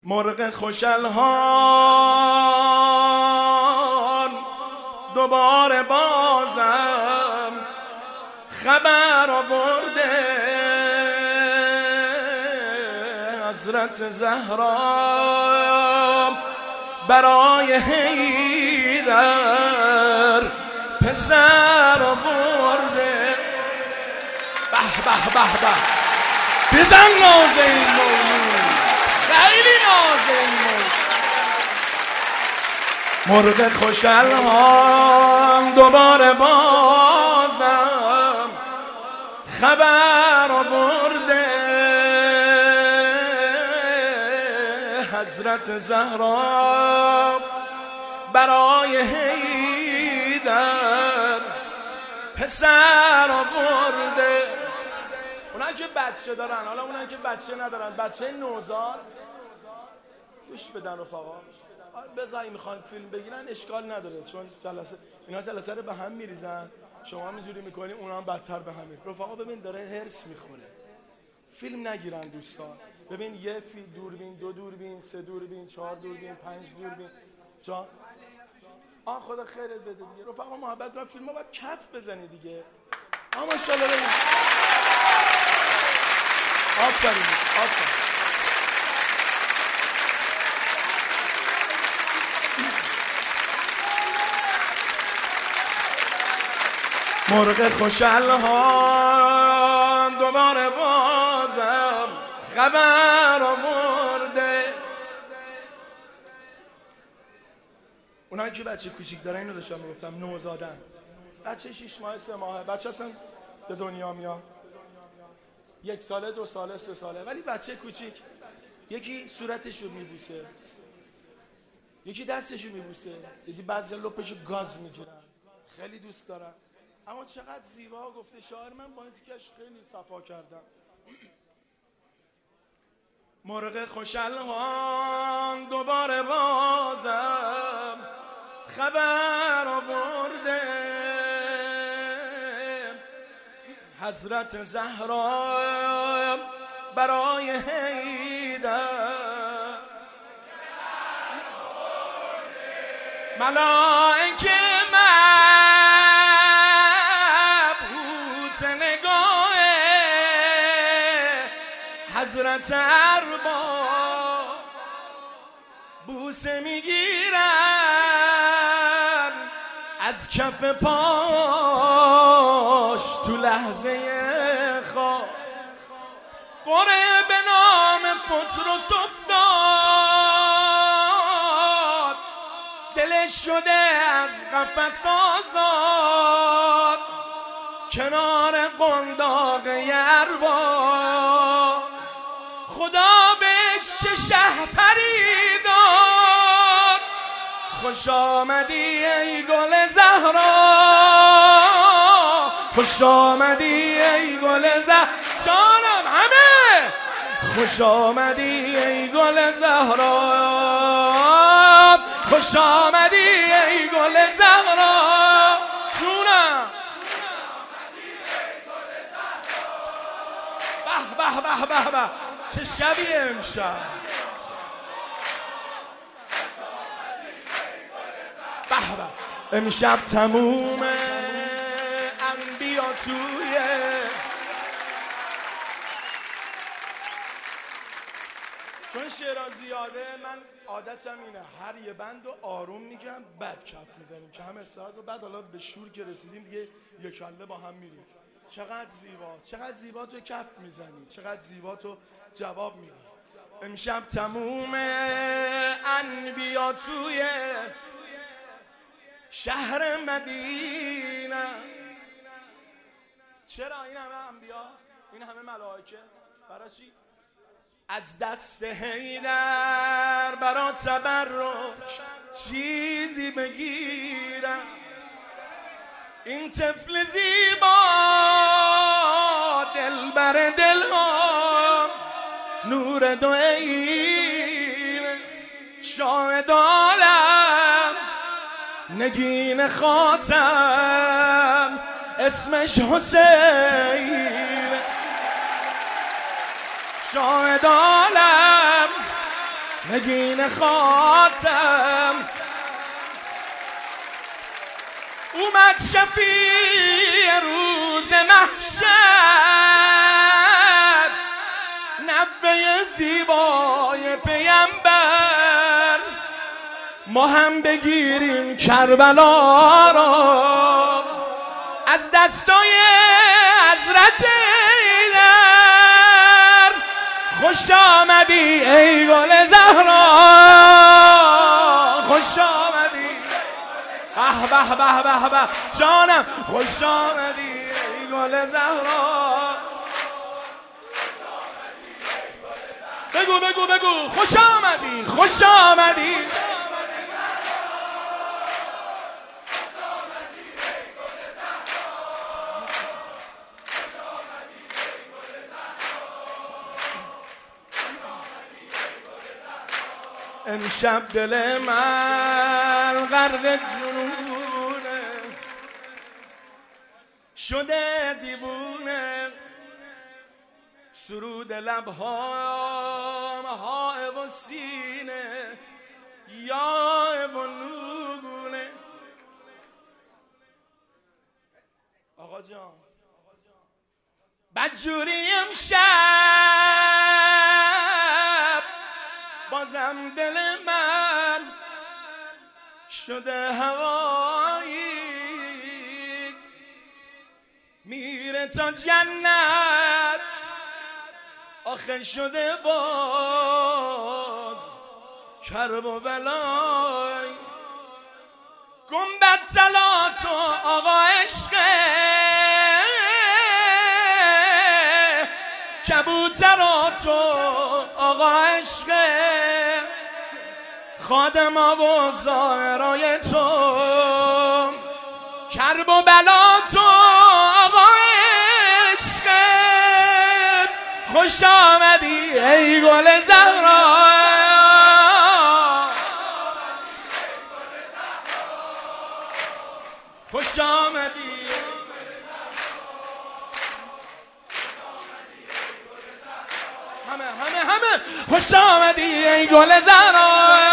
مرغ خوشالهان دوباره بازم خبر آورده حضرت زهرا برای حیدر پسر آورده. به به به به بزن ناز این مولود، خیلی ناز این مولود. مرغ خوشالهان دوباره بازم خبر آورده حضرت زهرا برای حیدر پسر آورده. اونایی که بچه دارن، حالا اونایی که بچه ندارن، بچه نوزاد گوش بدن رفقا، بذاری میخوان فیلم بگیرن اشکال نداره، چون اینا جلسه رو به هم میریزن، شما هم اینجوری میکنی اونا هم بدتر به هم میریزن. رفقا ببین داره هرس میخوره، فیلم نگیرن دوستان. ببین یه دوربین، 2 دوربین، 3 دوربین، 4 دوربین، 5 دوربین. جان خدا خیرت بده دیگه رفقا، محبت کنن، فیلم‌ها باید کف بزنی دیگه. ماشاءالله ببین. آفرین آفرین. مرغ خوشالهان دوباره بازم خبر آورده. اونایی که بچه کوچیک دارن اینو داشتم میگفتم، نوزادن، بچه 6 ماه 3 ماهه، بچه اصلا به دنیا میاد 1 ساله 2 ساله 3 ساله، ولی بچه کوچیک یکی صورتشو میبوسه، یکی دستشو میبوسه، یکی بعضی لپشو گاز میگیرن، خیلی دوست دارن. اما چقدر زیبا گفته شاعر، من با این تیکش خیلی صفا کردم. مرغ خوشالهان دوباره بازم خبر آورده حضرت زهرا برای حیدر ملائکه مبهوت نگاه حضرت ارباب بوسه میگیرن از کف پاش تو لحظه خواب. قره به نام پطرس افتاد، دلش شده از قفس آزاد، کنار قنداق ارباب خدا بهش چه شهپری داد. خوش آمدی ای گل زهرا، خوش آمدی ای گل زهرا، جانم همه خوش آمدی ای گل زهرا، خوش آمدی ای گل زهرا، جونم به به به به چه شبیه امشب. به به امشب تموم انبیا توی چون شعرها زیاده، من عادتم اینه هر یه بند رو آروم میگم بعد کف میزنیم که همه استراحت رو، بعد حالا به شور که رسیدیم دیگه یک کله با هم میریم. چقدر زیباست، چقدر زیبا تو کف میزنی، چقدر زیبا تو جواب میدی. امشب تموم انبیا توی شهر مدینه. چرا این همه انبیا، این همه ملائکه، برای چی؟ از دست حیدر برا تبرک چیزی بگیرم. این طفل زیبا دل بر دل ها نور دو عین شاهد عالم نگین خاتم اسمش حسین شاهد عالم نگین خاتم اومد شفیع روز محشر، نبه زیبای پیامبر. ما هم بگیریم کربلا را از دستای حضرت ایدر. خوش آمدی ای گل زهرا، خوش آمدی به به به به به جانم، خوش آمدی ای گل زهرا. بگو بگو بگو خوش آمدی، خوش آمدی. امشب دل من غرق جنونه شده دیوونه، سرود لبهام های و سینه یا و نگونه. آقا جان بدجوری امشب بازم دل من شده هوایی، میره تا جنت آخر شده باز کرب و بلای. گنبد طلا تو آقا عشقه، کبوترا تو آقا عشقه، خادما و زائرای تو کرب و بلا تو آقا عشقه. خوش آمدی ای گل زهرا، خوش آمدی. همه خوش آمدی ای گل زهرا.